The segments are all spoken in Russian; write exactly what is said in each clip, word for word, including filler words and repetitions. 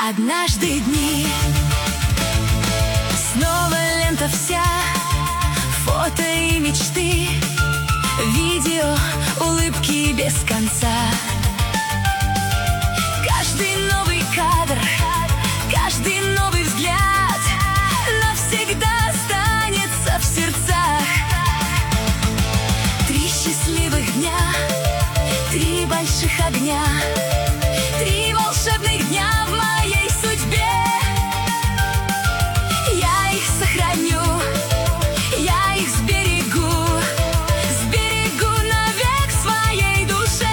Однажды дни, снова лента вся, фото и мечты, видео, улыбки без конца. Каждый новый кадр, каждый новый взгляд навсегда останется в сердцах. Три счастливых дня, три больших огня, три волшебных дня в моей судьбе. Я их сохраню, я их сберегу, сберегу навек в своей душе.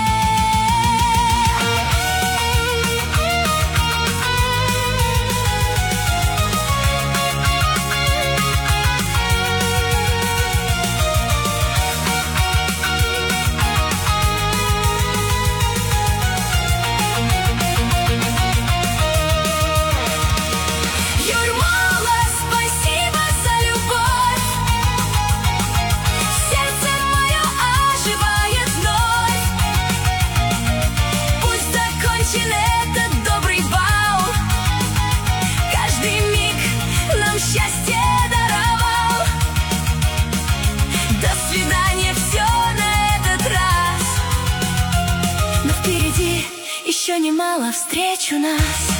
Этот добрый бал каждый миг нам счастье даровал. До свидания, все на этот раз, но впереди еще немало встреч у нас.